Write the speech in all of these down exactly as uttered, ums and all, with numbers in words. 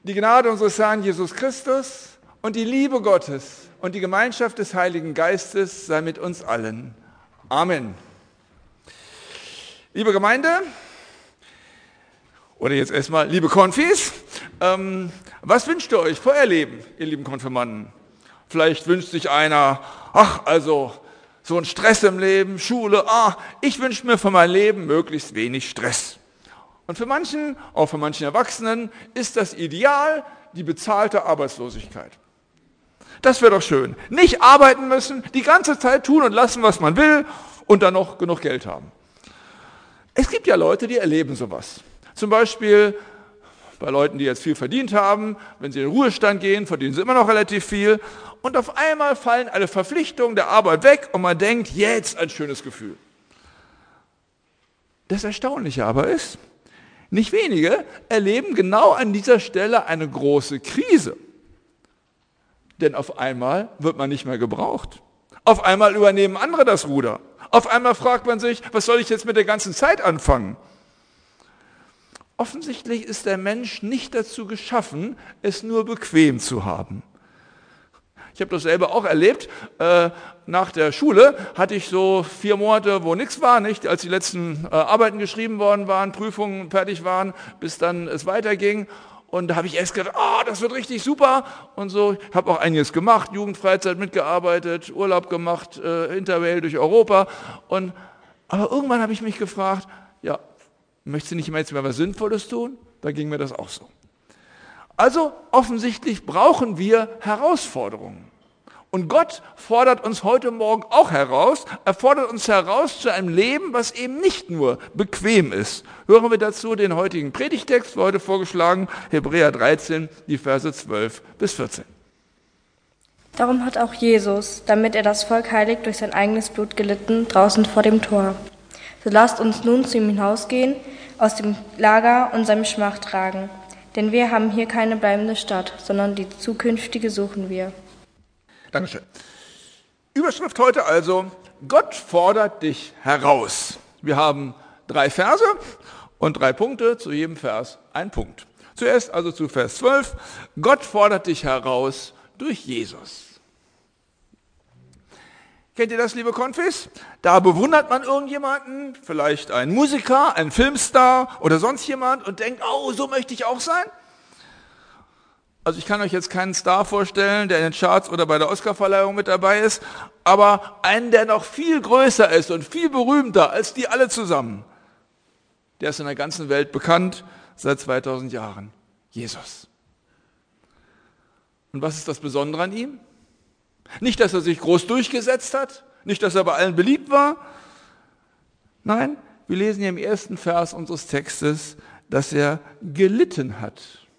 Die Gnade unseres Herrn Jesus Christus und die Liebe Gottes und die Gemeinschaft des Heiligen Geistes sei mit uns allen. Amen. Liebe Gemeinde, oder jetzt erstmal, liebe Konfis, ähm, was wünscht ihr euch für euer Leben, ihr lieben Konfirmanden? Vielleicht wünscht sich einer, ach, also so ein Stress im Leben, Schule, ah, ich wünsche mir für mein Leben möglichst wenig Stress. Und für manchen, auch für manchen Erwachsenen, ist das Ideal die bezahlte Arbeitslosigkeit. Das wäre doch schön. Nicht arbeiten müssen, die ganze Zeit tun und lassen, was man will und dann noch genug Geld haben. Es gibt ja Leute, die erleben sowas. Zum Beispiel bei Leuten, die jetzt viel verdient haben, wenn sie in den Ruhestand gehen, verdienen sie immer noch relativ viel und auf einmal fallen alle Verpflichtungen der Arbeit weg und man denkt, jetzt ein schönes Gefühl. Das Erstaunliche aber ist, nicht wenige erleben genau an dieser Stelle eine große Krise. Denn auf einmal wird man nicht mehr gebraucht. Auf einmal übernehmen andere das Ruder. Auf einmal fragt man sich, was soll ich jetzt mit der ganzen Zeit anfangen? Offensichtlich ist der Mensch nicht dazu geschaffen, es nur bequem zu haben. Ich habe das selber auch erlebt. Äh, nach der Schule hatte ich so vier Monate, wo nichts war, nicht, als die letzten äh, Arbeiten geschrieben worden waren, Prüfungen fertig waren, bis dann es weiterging. Und da habe ich erst gedacht, ah, oh, das wird richtig super. Und so, ich habe auch einiges gemacht, Jugendfreizeit mitgearbeitet, Urlaub gemacht, äh, Interrail durch Europa. Und, aber irgendwann habe ich mich gefragt, ja, möchtest du nicht mehr jetzt mal was Sinnvolles tun? Da ging mir das auch so. Also offensichtlich brauchen wir Herausforderungen. Und Gott fordert uns heute Morgen auch heraus. Er fordert uns heraus zu einem Leben, was eben nicht nur bequem ist. Hören wir dazu den heutigen Predigtext, für heute vorgeschlagen, Hebräer dreizehn, die Verse zwölf bis vierzehn. Darum hat auch Jesus, damit er das Volk heiligt, durch sein eigenes Blut gelitten, draußen vor dem Tor. So lasst uns nun zu ihm hinausgehen, aus dem Lager und seinem Schmach tragen. Denn wir haben hier keine bleibende Stadt, sondern die zukünftige suchen wir. Dankeschön. Überschrift heute also, Gott fordert dich heraus. Wir haben drei Verse und drei Punkte, zu jedem Vers ein Punkt. Zuerst also zu Vers zwölf, Gott fordert dich heraus durch Jesus. Kennt ihr das, liebe Konfis? Da bewundert man irgendjemanden, vielleicht einen Musiker, einen Filmstar oder sonst jemand und denkt, oh, so möchte ich auch sein. Also ich kann euch jetzt keinen Star vorstellen, der in den Charts oder bei der Oscarverleihung mit dabei ist, aber einen, der noch viel größer ist und viel berühmter als die alle zusammen. Der ist in der ganzen Welt bekannt, seit zweitausend Jahren. Jesus. Und was ist das Besondere an ihm? Nicht, dass er sich groß durchgesetzt hat, nicht, dass er bei allen beliebt war. Nein, wir lesen hier im ersten Vers unseres Textes, dass er gelitten hat.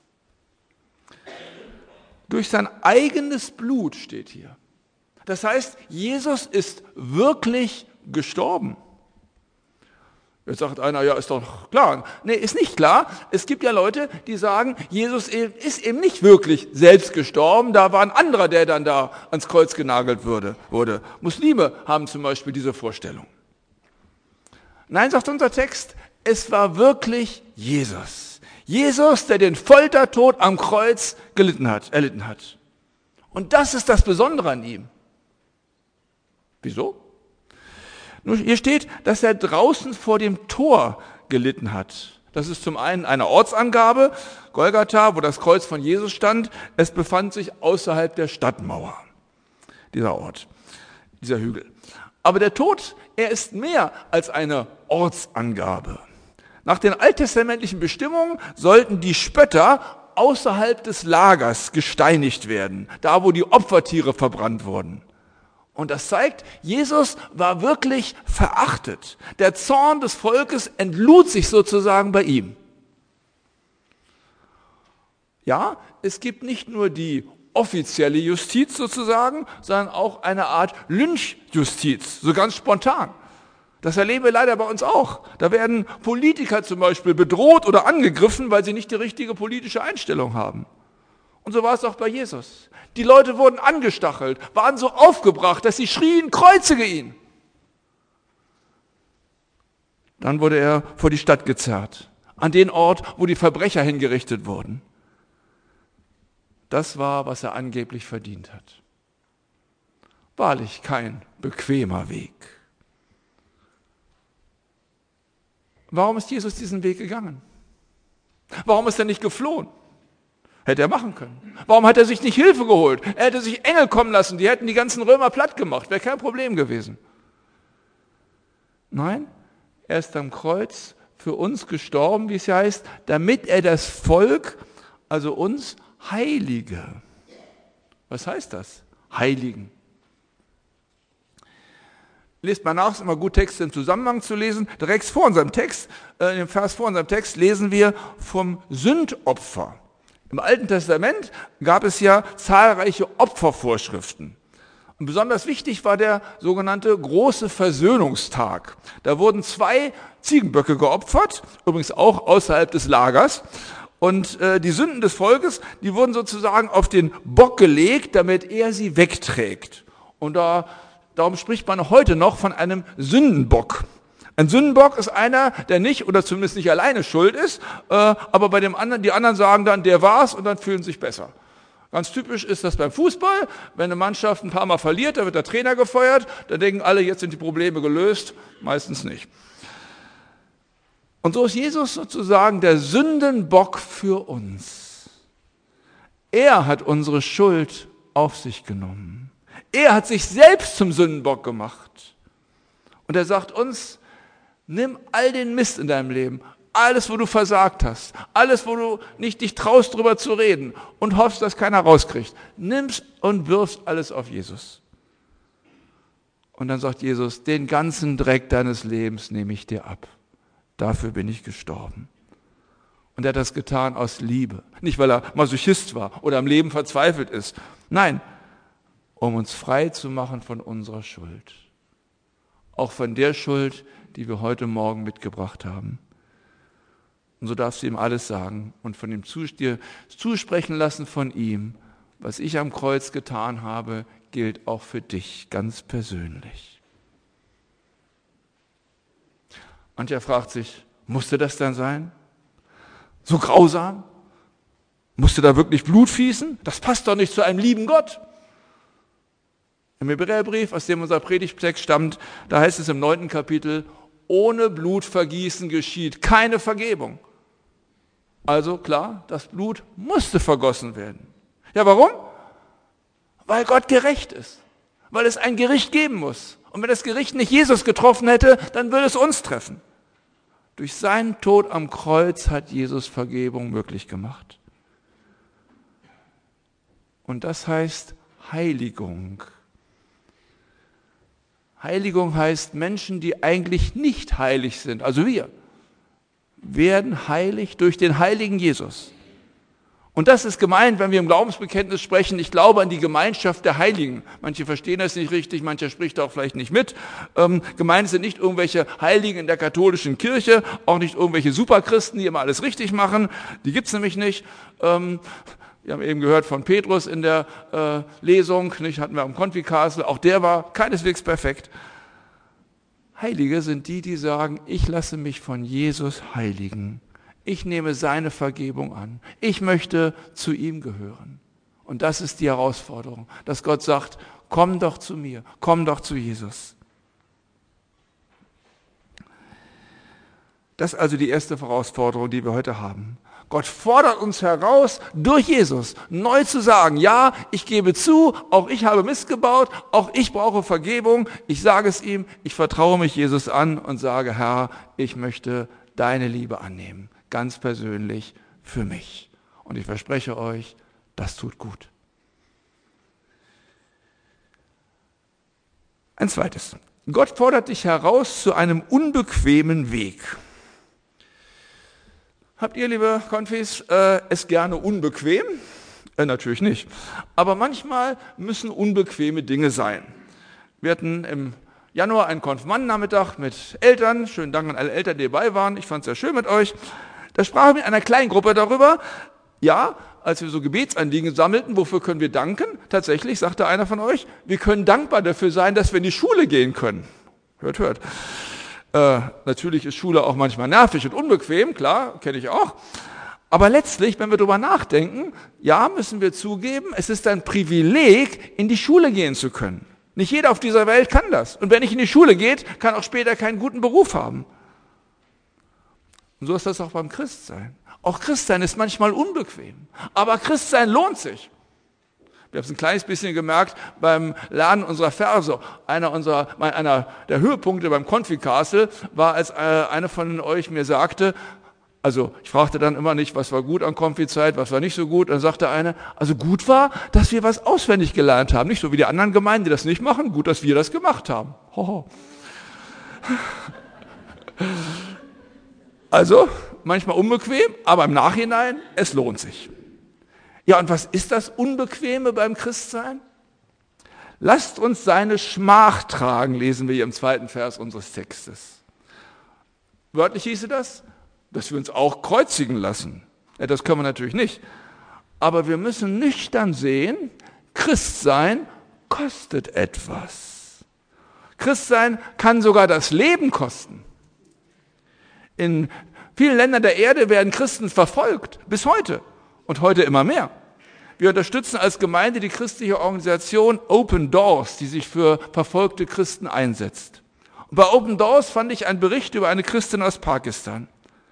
Durch sein eigenes Blut steht hier. Das heißt, Jesus ist wirklich gestorben. Jetzt sagt einer, ja, ist doch klar. Nee, ist nicht klar. Es gibt ja Leute, die sagen, Jesus ist eben nicht wirklich selbst gestorben. Da war ein anderer, der dann da ans Kreuz genagelt wurde. wurde. Muslime haben zum Beispiel diese Vorstellung. Nein, sagt unser Text, es war wirklich Jesus. Jesus, der den Foltertod am Kreuz gelitten hat, erlitten hat. Und das ist das Besondere an ihm. Wieso? Nun, hier steht, dass er draußen vor dem Tor gelitten hat. Das ist zum einen eine Ortsangabe, Golgatha, wo das Kreuz von Jesus stand. Es befand sich außerhalb der Stadtmauer, dieser Ort, dieser Hügel. Aber der Tod, er ist mehr als eine Ortsangabe. Nach den alttestamentlichen Bestimmungen sollten die Spötter außerhalb des Lagers gesteinigt werden, da wo die Opfertiere verbrannt wurden. Und das zeigt, Jesus war wirklich verachtet. Der Zorn des Volkes entlud sich sozusagen bei ihm. Ja, es gibt nicht nur die offizielle Justiz sozusagen, sondern auch eine Art Lynchjustiz, so ganz spontan. Das erleben wir leider bei uns auch. Da werden Politiker zum Beispiel bedroht oder angegriffen, weil sie nicht die richtige politische Einstellung haben. Und so war es auch bei Jesus. Die Leute wurden angestachelt, waren so aufgebracht, dass sie schrien, kreuzige ihn. Dann wurde er vor die Stadt gezerrt, an den Ort, wo die Verbrecher hingerichtet wurden. Das war, was er angeblich verdient hat. Wahrlich kein bequemer Weg. Warum ist Jesus diesen Weg gegangen? Warum ist er nicht geflohen? Hätte er machen können. Warum hat er sich nicht Hilfe geholt? Er hätte sich Engel kommen lassen, die hätten die ganzen Römer platt gemacht, wäre kein Problem gewesen. Nein, er ist am Kreuz für uns gestorben, wie es ja heißt, damit er das Volk, also uns, heilige. Was heißt das? Heiligen. Lest mal nach, es ist immer gut, Texte im Zusammenhang zu lesen. Direkt vor unserem Text, äh, in dem Vers vor unserem Text, lesen wir vom Sündopfer. Im Alten Testament gab es ja zahlreiche Opfervorschriften. Und besonders wichtig war der sogenannte große Versöhnungstag. Da wurden zwei Ziegenböcke geopfert, übrigens auch außerhalb des Lagers. Und äh, die Sünden des Volkes, die wurden sozusagen auf den Bock gelegt, damit er sie wegträgt. Und da Darum spricht man heute noch von einem Sündenbock. Ein Sündenbock ist einer, der nicht oder zumindest nicht alleine schuld ist, äh, aber bei dem anderen, die anderen sagen dann, der war's und dann fühlen sie sich besser. Ganz typisch ist das beim Fußball. Wenn eine Mannschaft ein paar Mal verliert, dann wird der Trainer gefeuert, dann denken alle, jetzt sind die Probleme gelöst. Meistens nicht. Und so ist Jesus sozusagen der Sündenbock für uns. Er hat unsere Schuld auf sich genommen. Er hat sich selbst zum Sündenbock gemacht. Und er sagt uns, nimm all den Mist in deinem Leben, alles, wo du versagt hast, alles, wo du nicht dich traust, drüber zu reden und hoffst, dass keiner rauskriegt. Nimm's und wirfst alles auf Jesus. Und dann sagt Jesus, den ganzen Dreck deines Lebens nehme ich dir ab. Dafür bin ich gestorben. Und er hat das getan aus Liebe. Nicht, weil er Masochist war oder am Leben verzweifelt ist. Nein, um uns frei zu machen von unserer Schuld. Auch von der Schuld, die wir heute Morgen mitgebracht haben. Und so darfst du ihm alles sagen und von ihm dir zusprechen lassen von ihm. Was ich am Kreuz getan habe, gilt auch für dich ganz persönlich. Mancher fragt sich, musste das dann sein? So grausam? Musste da wirklich Blut fließen? Das passt doch nicht zu einem lieben Gott. Im Hebräerbrief, aus dem unser Predigtext stammt, da heißt es im neunten Kapitel, ohne Blutvergießen geschieht keine Vergebung. Also klar, das Blut musste vergossen werden. Ja, warum? Weil Gott gerecht ist. Weil es ein Gericht geben muss. Und wenn das Gericht nicht Jesus getroffen hätte, dann würde es uns treffen. Durch seinen Tod am Kreuz hat Jesus Vergebung möglich gemacht. Und das heißt Heiligung. Heiligung heißt, Menschen, die eigentlich nicht heilig sind, also wir, werden heilig durch den heiligen Jesus. Und das ist gemeint, wenn wir im Glaubensbekenntnis sprechen, ich glaube an die Gemeinschaft der Heiligen. Manche verstehen das nicht richtig, mancher spricht auch vielleicht nicht mit. Ähm, gemeint sind nicht irgendwelche Heiligen in der katholischen Kirche, auch nicht irgendwelche Superchristen, die immer alles richtig machen. Die gibt's nämlich nicht. Ähm, Wir haben eben gehört von Petrus in der äh, Lesung, nicht, hatten wir am Konfikasel, auch der war keineswegs perfekt. Heilige sind die, die sagen, ich lasse mich von Jesus heiligen. Ich nehme seine Vergebung an. Ich möchte zu ihm gehören. Und das ist die Herausforderung, dass Gott sagt, komm doch zu mir, komm doch zu Jesus. Das ist also die erste Herausforderung, die wir heute haben. Gott fordert uns heraus, durch Jesus neu zu sagen, ja, ich gebe zu, auch ich habe Mist gebaut, auch ich brauche Vergebung. Ich sage es ihm, ich vertraue mich Jesus an und sage, Herr, ich möchte deine Liebe annehmen, ganz persönlich für mich. Und ich verspreche euch, das tut gut. Ein zweites. Gott fordert dich heraus zu einem unbequemen Weg. Habt ihr, liebe Konfis, äh, es gerne unbequem? Äh, natürlich nicht. Aber manchmal müssen unbequeme Dinge sein. Wir hatten im Januar einen Konfirmandennachmittag mit Eltern. Schönen Dank an alle Eltern, die dabei waren. Ich fand es sehr schön mit euch. Da sprachen wir in einer kleinen Gruppe darüber. Ja, als wir so Gebetsanliegen sammelten, wofür können wir danken? Tatsächlich, sagte einer von euch, wir können dankbar dafür sein, dass wir in die Schule gehen können. Hört, hört. Äh, natürlich ist Schule auch manchmal nervig und unbequem, klar, kenne ich auch. Aber letztlich, wenn wir darüber nachdenken, ja, müssen wir zugeben, es ist ein Privileg, in die Schule gehen zu können. Nicht jeder auf dieser Welt kann das. Und wer nicht in die Schule geht, kann auch später keinen guten Beruf haben. Und so ist das auch beim Christsein. Auch Christsein ist manchmal unbequem. Aber Christsein lohnt sich. Wir haben es ein kleines bisschen gemerkt beim Lernen unserer Verse. Einer, unserer, einer der Höhepunkte beim Konfikastel war, als einer von euch mir sagte, also ich fragte dann immer nicht, was war gut an Konfizeit, was war nicht so gut. Dann sagte einer, also gut war, dass wir was auswendig gelernt haben. Nicht so wie die anderen Gemeinden, die das nicht machen. Gut, dass wir das gemacht haben. Hoho. Also manchmal unbequem, aber im Nachhinein, es lohnt sich. Ja, und was ist das Unbequeme beim Christsein? Lasst uns seine Schmach tragen, lesen wir hier im zweiten Vers unseres Textes. Wörtlich hieße das, dass wir uns auch kreuzigen lassen. Ja, das können wir natürlich nicht. Aber wir müssen nüchtern sehen, Christsein kostet etwas. Christsein kann sogar das Leben kosten. In vielen Ländern der Erde werden Christen verfolgt, bis heute. Und heute immer mehr. Wir unterstützen als Gemeinde die christliche Organisation Open Doors, die sich für verfolgte Christen einsetzt. Und bei Open Doors fand ich einen Bericht über eine Christin aus Pakistan.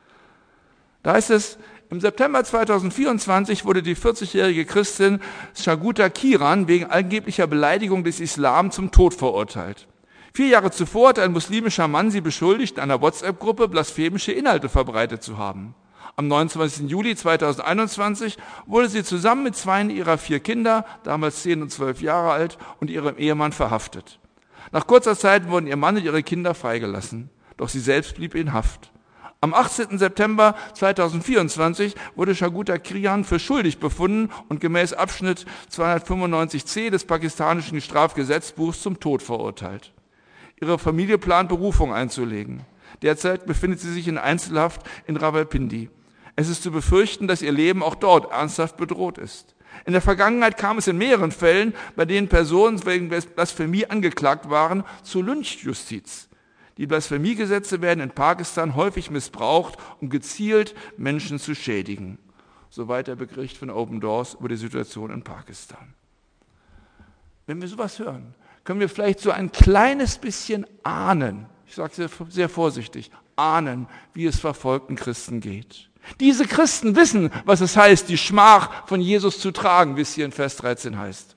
Da heißt es, im September zweitausendvierundzwanzig wurde die vierzigjährige Christin Shaguta Kiran wegen angeblicher Beleidigung des Islam zum Tod verurteilt. Vier Jahre zuvor hat ein muslimischer Mann sie beschuldigt, in einer WhatsApp-Gruppe blasphemische Inhalte verbreitet zu haben. Am neunundzwanzigsten Juli zweitausendeinundzwanzig wurde sie zusammen mit zwei ihrer vier Kinder, damals zehn und zwölf Jahre alt, und ihrem Ehemann verhaftet. Nach kurzer Zeit wurden ihr Mann und ihre Kinder freigelassen, doch sie selbst blieb in Haft. Am achtzehnten September zweitausendvierundzwanzig wurde Shaguta Kiran für schuldig befunden und gemäß Abschnitt zweihundertfünfundneunzig c des pakistanischen Strafgesetzbuchs zum Tod verurteilt. Ihre Familie plant, Berufung einzulegen. Derzeit befindet sie sich in Einzelhaft in Rawalpindi. Es ist zu befürchten, dass ihr Leben auch dort ernsthaft bedroht ist. In der Vergangenheit kam es in mehreren Fällen, bei denen Personen wegen Blasphemie angeklagt waren, zur Lynchjustiz. Die Blasphemiegesetze werden in Pakistan häufig missbraucht, um gezielt Menschen zu schädigen. Soweit der Bericht von Open Doors über die Situation in Pakistan. Wenn wir sowas hören, können wir vielleicht so ein kleines bisschen ahnen, ich sage sehr, sehr vorsichtig, ahnen, wie es verfolgten Christen geht. Diese Christen wissen, was es heißt, die Schmach von Jesus zu tragen, wie es hier in Vers dreizehn heißt.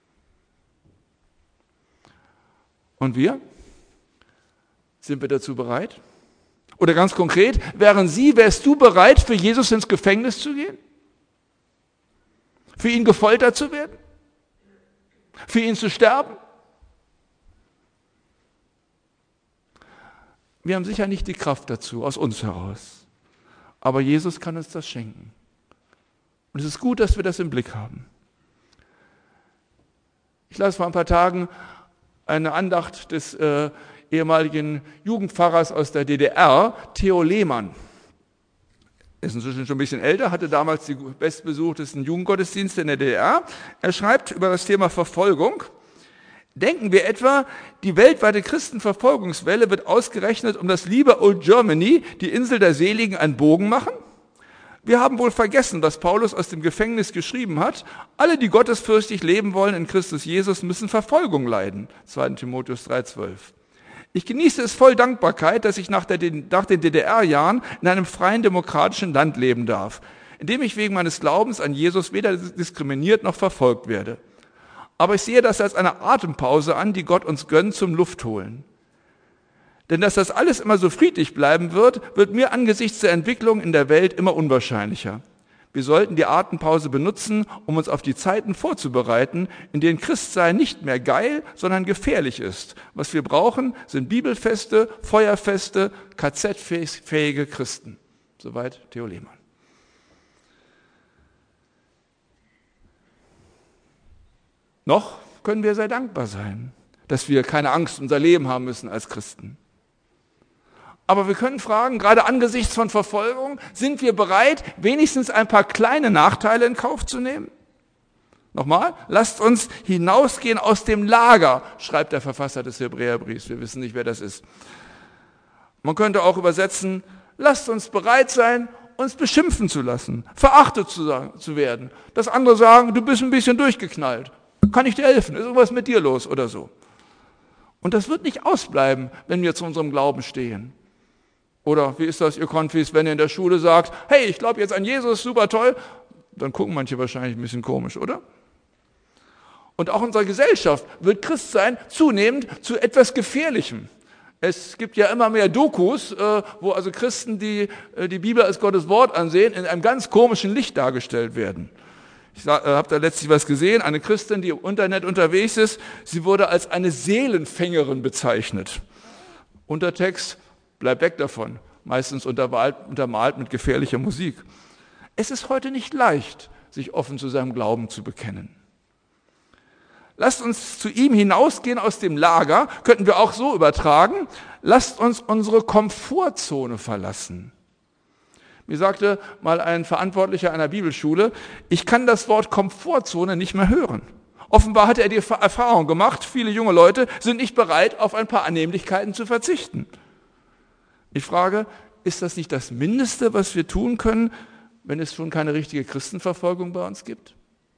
Und wir? Sind wir dazu bereit? Oder ganz konkret, wären Sie, wärst du bereit, für Jesus ins Gefängnis zu gehen? Für ihn gefoltert zu werden? Für ihn zu sterben? Wir haben sicher nicht die Kraft dazu, aus uns heraus. Aber Jesus kann uns das schenken. Und es ist gut, dass wir das im Blick haben. Ich las vor ein paar Tagen eine Andacht des äh, ehemaligen Jugendpfarrers aus der D D R, Theo Lehmann. Er ist inzwischen schon ein bisschen älter, hatte damals die bestbesuchtesten Jugendgottesdienste in der D D R. Er schreibt über das Thema Verfolgung: Denken wir etwa, die weltweite Christenverfolgungswelle wird ausgerechnet um das liebe Old Germany, die Insel der Seligen, einen Bogen machen? Wir haben wohl vergessen, was Paulus aus dem Gefängnis geschrieben hat. Alle, die gottesfürchtig leben wollen in Christus Jesus, müssen Verfolgung leiden. zweiter Timotheus drei zwölf. Ich genieße es voll Dankbarkeit, dass ich nach, der, nach den D D R-Jahren in einem freien, demokratischen Land leben darf, in dem ich wegen meines Glaubens an Jesus weder diskriminiert noch verfolgt werde. Aber ich sehe das als eine Atempause an, die Gott uns gönnt zum Luftholen. Denn dass das alles immer so friedlich bleiben wird, wird mir angesichts der Entwicklung in der Welt immer unwahrscheinlicher. Wir sollten die Atempause benutzen, um uns auf die Zeiten vorzubereiten, in denen Christsein nicht mehr geil, sondern gefährlich ist. Was wir brauchen, sind bibelfeste, feuerfeste, K Z-fähige Christen. Soweit Theo Lehmann. Noch können wir sehr dankbar sein, dass wir keine Angst um unser Leben haben müssen als Christen. Aber wir können fragen, gerade angesichts von Verfolgung, sind wir bereit, wenigstens ein paar kleine Nachteile in Kauf zu nehmen? Nochmal, lasst uns hinausgehen aus dem Lager, schreibt der Verfasser des Hebräerbriefs. Wir wissen nicht, wer das ist. Man könnte auch übersetzen, lasst uns bereit sein, uns beschimpfen zu lassen, verachtet zu, sagen, zu werden, dass andere sagen, du bist ein bisschen durchgeknallt, kann ich dir helfen, ist irgendwas mit dir los oder so. Und das wird nicht ausbleiben, wenn wir zu unserem Glauben stehen. Oder wie ist das, ihr Konfis, wenn ihr in der Schule sagt, hey, ich glaube jetzt an Jesus, super toll, dann gucken manche wahrscheinlich ein bisschen komisch, oder? Und auch in unserer Gesellschaft wird Christsein zunehmend zu etwas Gefährlichem. Es gibt ja immer mehr Dokus, wo also Christen, die die Bibel als Gottes Wort ansehen, in einem ganz komischen Licht dargestellt werden. Ich habe da letztlich was gesehen, eine Christin, die im Internet unterwegs ist, sie wurde als eine Seelenfängerin bezeichnet. Untertext, bleib weg davon, meistens untermalt mit gefährlicher Musik. Es ist heute nicht leicht, sich offen zu seinem Glauben zu bekennen. Lasst uns zu ihm hinausgehen aus dem Lager, könnten wir auch so übertragen, lasst uns unsere Komfortzone verlassen. Mir sagte mal ein Verantwortlicher einer Bibelschule, ich kann das Wort Komfortzone nicht mehr hören. Offenbar hat er die Erfahrung gemacht, viele junge Leute sind nicht bereit, auf ein paar Annehmlichkeiten zu verzichten. Ich frage, ist das nicht das Mindeste, was wir tun können, wenn es schon keine richtige Christenverfolgung bei uns gibt?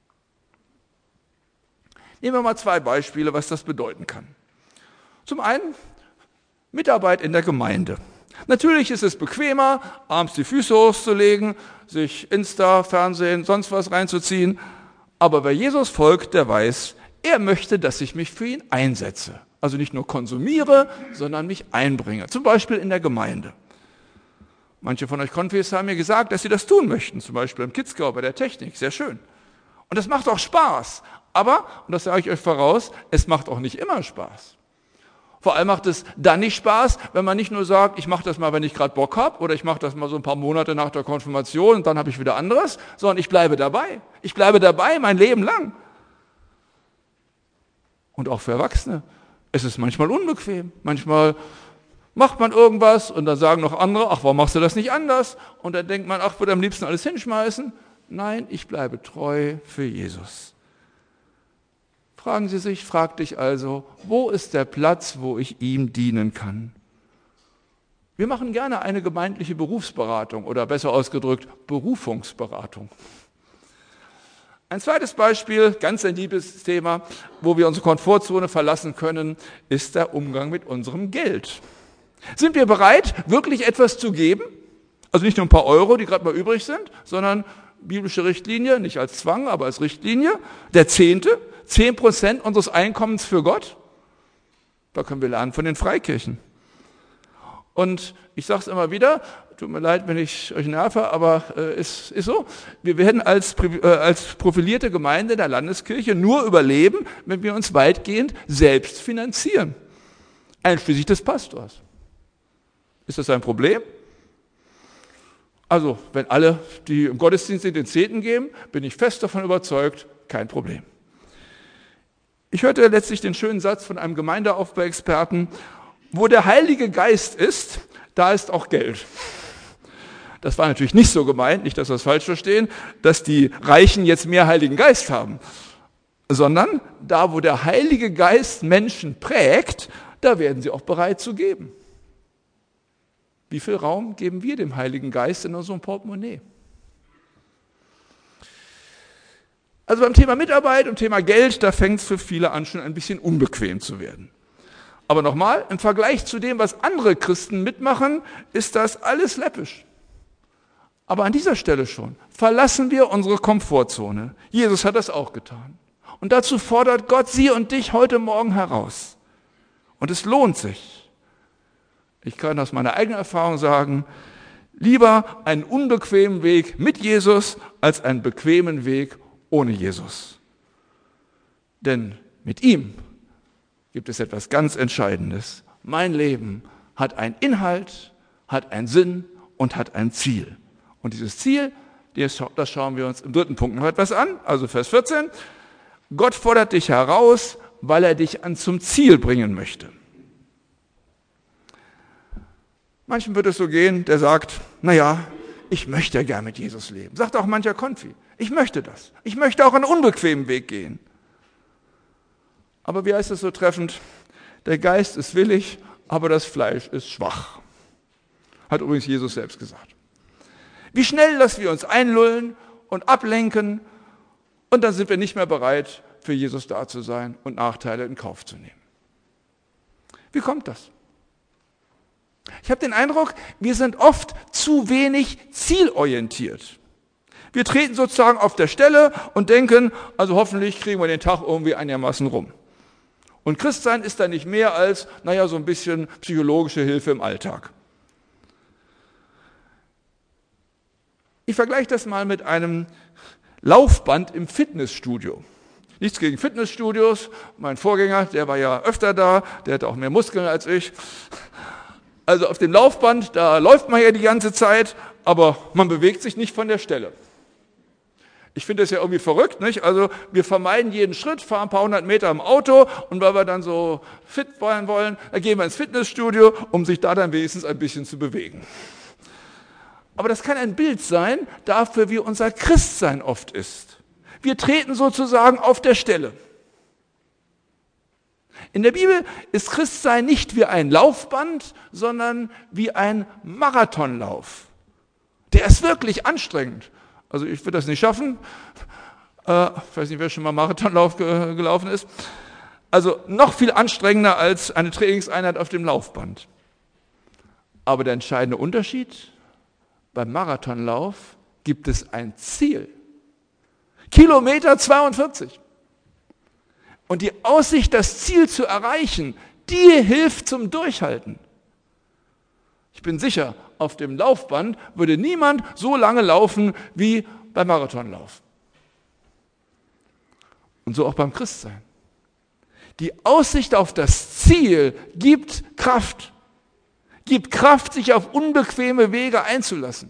Nehmen wir mal zwei Beispiele, was das bedeuten kann. Zum einen Mitarbeit in der Gemeinde. Natürlich ist es bequemer, abends die Füße hochzulegen, sich Insta, Fernsehen, sonst was reinzuziehen. Aber wer Jesus folgt, der weiß, er möchte, dass ich mich für ihn einsetze. Also nicht nur konsumiere, sondern mich einbringe. Zum Beispiel in der Gemeinde. Manche von euch Konfis haben mir gesagt, dass sie das tun möchten. Zum Beispiel im Kidscout bei der Technik. Sehr schön. Und das macht auch Spaß. Aber, und das sage ich euch voraus, es macht auch nicht immer Spaß. Vor allem macht es dann nicht Spaß, wenn man nicht nur sagt, ich mache das mal, wenn ich gerade Bock habe, oder ich mache das mal so ein paar Monate nach der Konfirmation und dann habe ich wieder anderes, sondern ich bleibe dabei. Ich bleibe dabei mein Leben lang. Und auch für Erwachsene. Es ist manchmal unbequem. Manchmal macht man irgendwas und dann sagen noch andere, ach, warum machst du das nicht anders? Und dann denkt man, ach, ich würde am liebsten alles hinschmeißen. Nein, ich bleibe treu für Jesus. Fragen Sie sich, frag dich also, wo ist der Platz, wo ich ihm dienen kann? Wir machen gerne eine gemeindliche Berufsberatung oder besser ausgedrückt Berufungsberatung. Ein zweites Beispiel, ganz ein liebes Thema, wo wir unsere Komfortzone verlassen können, ist der Umgang mit unserem Geld. Sind wir bereit, wirklich etwas zu geben? Also nicht nur ein paar Euro, die gerade mal übrig sind, sondern biblische Richtlinie, nicht als Zwang, aber als Richtlinie, der Zehnte, zehn Prozent unseres Einkommens für Gott. Da können wir lernen von den Freikirchen. Und ich sage es immer wieder, tut mir leid, wenn ich euch nerve, aber es äh, ist, ist so, wir werden als, äh, als profilierte Gemeinde der Landeskirche nur überleben, wenn wir uns weitgehend selbst finanzieren, einschließlich des Pastors. Ist das ein Problem? Also, wenn alle, die im Gottesdienst sind, den Zehnten geben, bin ich fest davon überzeugt, kein Problem. Ich hörte letztlich den schönen Satz von einem Gemeindeaufbauexperten, wo der Heilige Geist ist, da ist auch Geld. Das war natürlich nicht so gemeint, nicht, dass wir es falsch verstehen, dass die Reichen jetzt mehr Heiligen Geist haben, sondern da, wo der Heilige Geist Menschen prägt, da werden sie auch bereit zu geben. Wie viel Raum geben wir dem Heiligen Geist in unserem Portemonnaie? Also beim Thema Mitarbeit und Thema Geld, da fängt es für viele an, schon ein bisschen unbequem zu werden. Aber nochmal, im Vergleich zu dem, was andere Christen mitmachen, ist das alles läppisch. Aber an dieser Stelle schon verlassen wir unsere Komfortzone. Jesus hat das auch getan. Und dazu fordert Gott Sie und dich heute Morgen heraus. Und es lohnt sich. Ich kann aus meiner eigenen Erfahrung sagen, lieber einen unbequemen Weg mit Jesus als einen bequemen Weg ohne Jesus. Denn mit ihm gibt es etwas ganz Entscheidendes. Mein Leben hat einen Inhalt, hat einen Sinn und hat ein Ziel. Und dieses Ziel, das schauen wir uns im dritten Punkt noch etwas an, also Vers vierzehn. Gott fordert dich heraus, weil er dich an zum Ziel bringen möchte. Manchem wird es so gehen, der sagt, naja, ich möchte ja gern mit Jesus leben. Sagt auch mancher Konfi, ich möchte das. Ich möchte auch einen unbequemen Weg gehen. Aber wie heißt es so treffend? Der Geist ist willig, aber das Fleisch ist schwach. Hat übrigens Jesus selbst gesagt. Wie schnell, dass wir uns einlullen und ablenken und dann sind wir nicht mehr bereit, für Jesus da zu sein und Nachteile in Kauf zu nehmen. Wie kommt das? Ich habe den Eindruck, wir sind oft zu wenig zielorientiert. Wir treten sozusagen auf der Stelle und denken, also hoffentlich kriegen wir den Tag irgendwie einigermaßen rum. Und Christsein ist da nicht mehr als, naja, so ein bisschen psychologische Hilfe im Alltag. Ich vergleiche das mal mit einem Laufband im Fitnessstudio. Nichts gegen Fitnessstudios. Mein Vorgänger, der war ja öfter da, der hatte auch mehr Muskeln als ich. Also auf dem Laufband, da läuft man ja die ganze Zeit, aber man bewegt sich nicht von der Stelle. Ich finde das ja irgendwie verrückt, nicht? Also wir vermeiden jeden Schritt, fahren ein paar hundert Meter im Auto und weil wir dann so fit sein wollen, dann gehen wir ins Fitnessstudio, um sich da dann wenigstens ein bisschen zu bewegen. Aber das kann ein Bild sein dafür, wie unser Christsein oft ist. Wir treten sozusagen auf der Stelle. In der Bibel ist Christsein nicht wie ein Laufband, sondern wie ein Marathonlauf. Der ist wirklich anstrengend. Also ich würde das nicht schaffen. Äh, ich weiß nicht, wer schon mal Marathonlauf ge- gelaufen ist. Also noch viel anstrengender als eine Trainingseinheit auf dem Laufband. Aber der entscheidende Unterschied: Beim Marathonlauf gibt es ein Ziel. Kilometer zweiundvierzig. Und die Aussicht, das Ziel zu erreichen, die hilft zum Durchhalten. Ich bin sicher, auf dem Laufband würde niemand so lange laufen wie beim Marathonlauf. Und so auch beim Christsein. Die Aussicht auf das Ziel gibt Kraft. Gibt Kraft, sich auf unbequeme Wege einzulassen.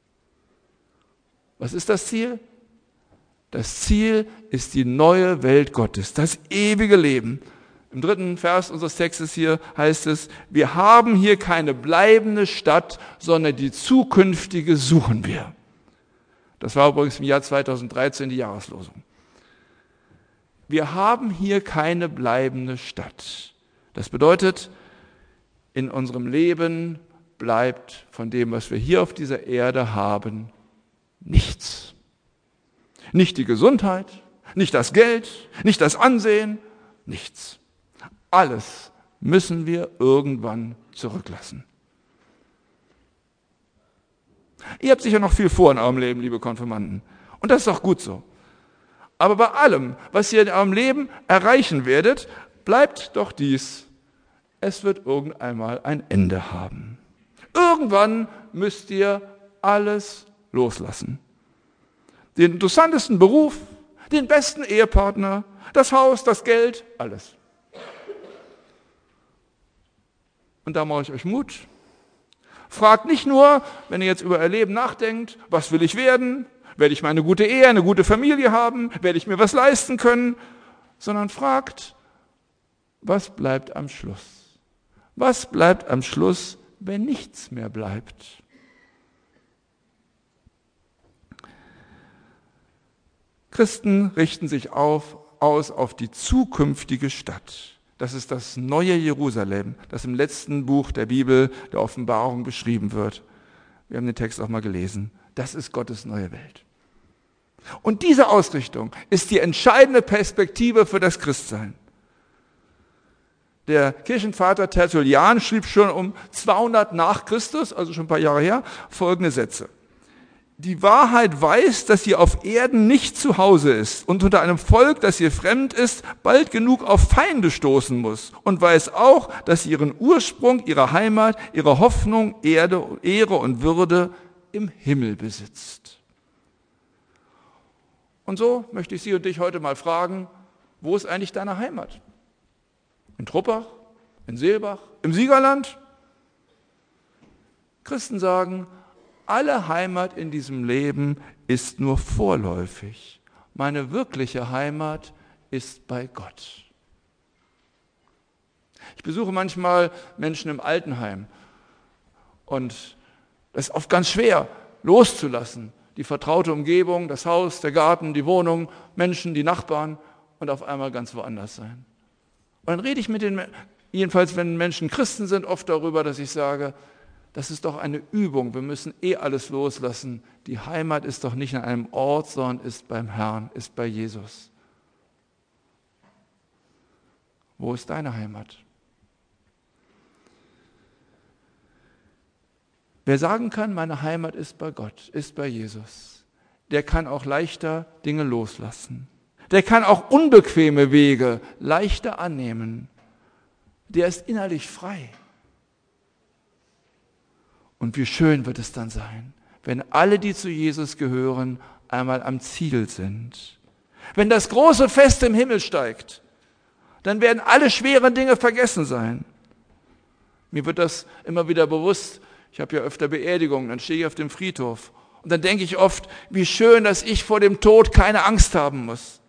Was ist das Ziel? Das Ziel ist die neue Welt Gottes, das ewige Leben. Im dritten Vers unseres Textes hier heißt es, wir haben hier keine bleibende Stadt, sondern die zukünftige suchen wir. Das war übrigens im Jahr zweitausenddreizehn die Jahreslosung. Wir haben hier keine bleibende Stadt. Das bedeutet, in unserem Leben bleibt von dem, was wir hier auf dieser Erde haben, nichts. Nicht die Gesundheit, nicht das Geld, nicht das Ansehen, nichts. Alles müssen wir irgendwann zurücklassen. Ihr habt sicher noch viel vor in eurem Leben, liebe Konfirmanden. Und das ist auch gut so. Aber bei allem, was ihr in eurem Leben erreichen werdet, bleibt doch dies: Es wird irgendeinmal ein Ende haben. Irgendwann müsst ihr alles loslassen. Den interessantesten Beruf, den besten Ehepartner, das Haus, das Geld, alles. Und da mache ich euch Mut. Fragt nicht nur, wenn ihr jetzt über euer Leben nachdenkt, was will ich werden? Werde ich mal eine gute Ehe, eine gute Familie haben? Werde ich mir was leisten können? Sondern fragt, was bleibt am Schluss? Was bleibt am Schluss, wenn nichts mehr bleibt? Christen richten sich auf, aus auf die zukünftige Stadt. Das ist das neue Jerusalem, das im letzten Buch der Bibel, der Offenbarung, beschrieben wird. Wir haben den Text auch mal gelesen. Das ist Gottes neue Welt. Und diese Ausrichtung ist die entscheidende Perspektive für das Christsein. Der Kirchenvater Tertullian schrieb schon um zweihundert nach Christus, also schon ein paar Jahre her, folgende Sätze. Die Wahrheit weiß, dass sie auf Erden nicht zu Hause ist und unter einem Volk, das ihr fremd ist, bald genug auf Feinde stoßen muss und weiß auch, dass sie ihren Ursprung, ihre Heimat, ihre Hoffnung, Erde, Ehre und Würde im Himmel besitzt. Und so möchte ich Sie und dich heute mal fragen, wo ist eigentlich deine Heimat? In Truppach, in Seelbach, im Siegerland? Christen sagen, alle Heimat in diesem Leben ist nur vorläufig. Meine wirkliche Heimat ist bei Gott. Ich besuche manchmal Menschen im Altenheim und das ist oft ganz schwer loszulassen. Die vertraute Umgebung, das Haus, der Garten, die Wohnung, Menschen, die Nachbarn und auf einmal ganz woanders sein. Und dann rede ich mit den, jedenfalls wenn Menschen Christen sind, oft darüber, dass ich sage, Das ist doch eine Übung. Wir müssen eh alles loslassen. Die Heimat ist doch nicht an einem Ort, sondern ist beim Herrn, ist bei Jesus. Wo ist deine Heimat? Wer sagen kann, meine Heimat ist bei Gott, ist bei Jesus, der kann auch leichter Dinge loslassen. Der kann auch unbequeme Wege leichter annehmen. Der ist innerlich frei. Und wie schön wird es dann sein, wenn alle, die zu Jesus gehören, einmal am Ziel sind. Wenn das große Fest im Himmel steigt, dann werden alle schweren Dinge vergessen sein. Mir wird das immer wieder bewusst. Ich habe ja öfter Beerdigungen, dann stehe ich auf dem Friedhof. Und dann denke ich oft, wie schön, dass ich vor dem Tod keine Angst haben muss.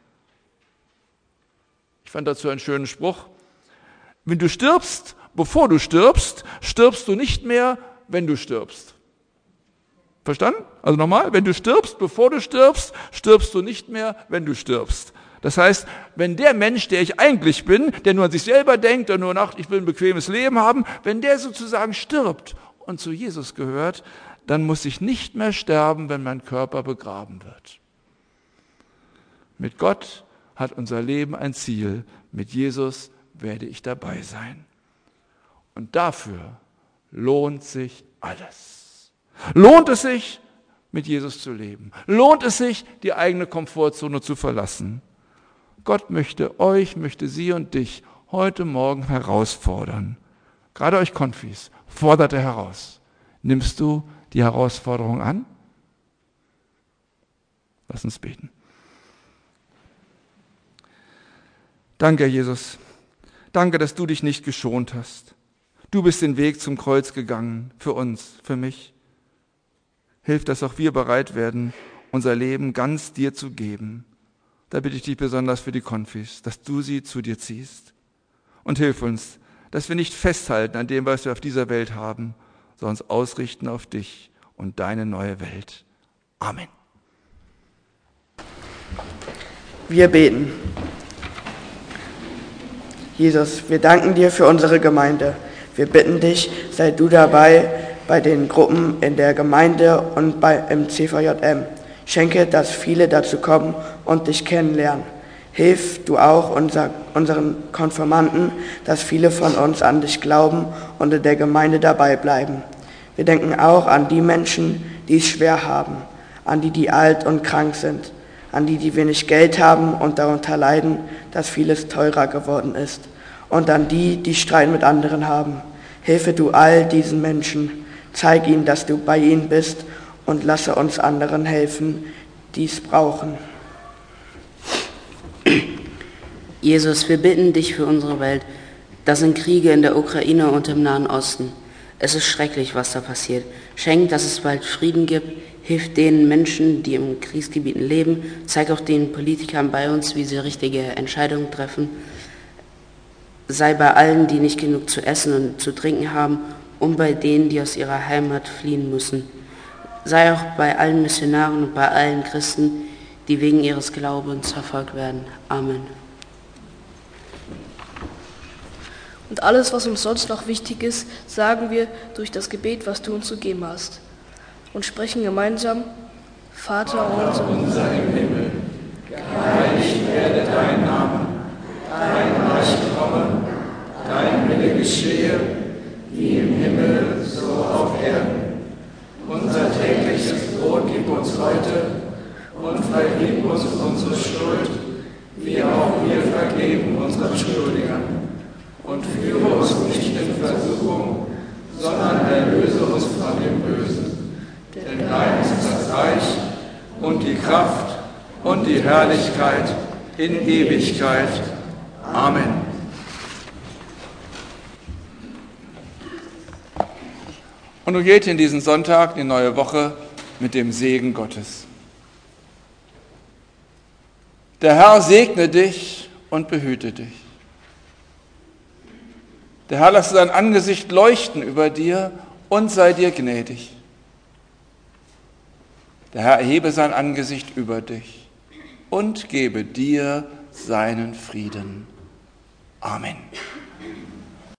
Ich fand dazu einen schönen Spruch. Wenn du stirbst, bevor du stirbst, stirbst du nicht mehr, wenn du stirbst. Verstanden? Also nochmal, wenn du stirbst, bevor du stirbst, stirbst du nicht mehr, wenn du stirbst. Das heißt, wenn der Mensch, der ich eigentlich bin, der nur an sich selber denkt und nur nach, ich will ein bequemes Leben haben, wenn der sozusagen stirbt und zu Jesus gehört, dann muss ich nicht mehr sterben, wenn mein Körper begraben wird. Mit Gott hat unser Leben ein Ziel. Mit Jesus werde ich dabei sein. Und dafür lohnt sich alles. Lohnt es sich, mit Jesus zu leben? Lohnt es sich, die eigene Komfortzone zu verlassen? Gott möchte euch, möchte sie und dich heute Morgen herausfordern. Gerade euch Konfis, fordert er heraus. Nimmst du die Herausforderung an? Lass uns beten. Danke, Jesus. Danke, dass du dich nicht geschont hast. Du bist den Weg zum Kreuz gegangen, für uns, für mich. Hilf, dass auch wir bereit werden, unser Leben ganz dir zu geben. Da bitte ich dich besonders für die Konfis, dass du sie zu dir ziehst. Und hilf uns, dass wir nicht festhalten an dem, was wir auf dieser Welt haben, sondern uns ausrichten auf dich und deine neue Welt. Amen. Wir beten. Jesus, wir danken dir für unsere Gemeinde. Wir bitten dich, sei du dabei bei den Gruppen in der Gemeinde und bei, im C V J M. Schenke, dass viele dazu kommen und dich kennenlernen. Hilf du auch unser, unseren Konfirmanden, dass viele von uns an dich glauben und in der Gemeinde dabei bleiben. Wir denken auch an die Menschen, die es schwer haben, an die, die alt und krank sind, an die, die wenig Geld haben und darunter leiden, dass vieles teurer geworden ist, und an die, die Streit mit anderen haben. Hilfe du all diesen Menschen, zeig ihnen, dass du bei ihnen bist, und lasse uns anderen helfen, die es brauchen. Jesus, wir bitten dich für unsere Welt. Das sind Kriege in der Ukraine und im Nahen Osten. Es ist schrecklich, was da passiert. Schenk, dass es bald Frieden gibt. Hilf den Menschen, die in Kriegsgebieten leben. Zeig auch den Politikern bei uns, wie sie richtige Entscheidungen treffen. Sei bei allen, die nicht genug zu essen und zu trinken haben, und bei denen, die aus ihrer Heimat fliehen müssen. Sei auch bei allen Missionaren und bei allen Christen, die wegen ihres Glaubens verfolgt werden. Amen. Und alles, was uns sonst noch wichtig ist, sagen wir durch das Gebet, was du uns zu geben hast. Und sprechen gemeinsam: Vater unser, unser im Himmel, geheiligt werde dein Name, dein Reich komme, dein Wille geschehe, wie im Himmel, so auf Erden. Unser tägliches Brot gib uns heute und vergib uns unsere Schuld, wie auch wir vergeben unseren Schuldigern. Und führe uns nicht in Versuchung, sondern erlöse uns von dem Bösen. Denn dein ist das Reich und die Kraft und die Herrlichkeit in Ewigkeit. Amen. Und nun geht in diesen Sonntag, die neue Woche, mit dem Segen Gottes. Der Herr segne dich und behüte dich. Der Herr lasse sein Angesicht leuchten über dir und sei dir gnädig. Der Herr erhebe sein Angesicht über dich und gebe dir seinen Frieden. Amen.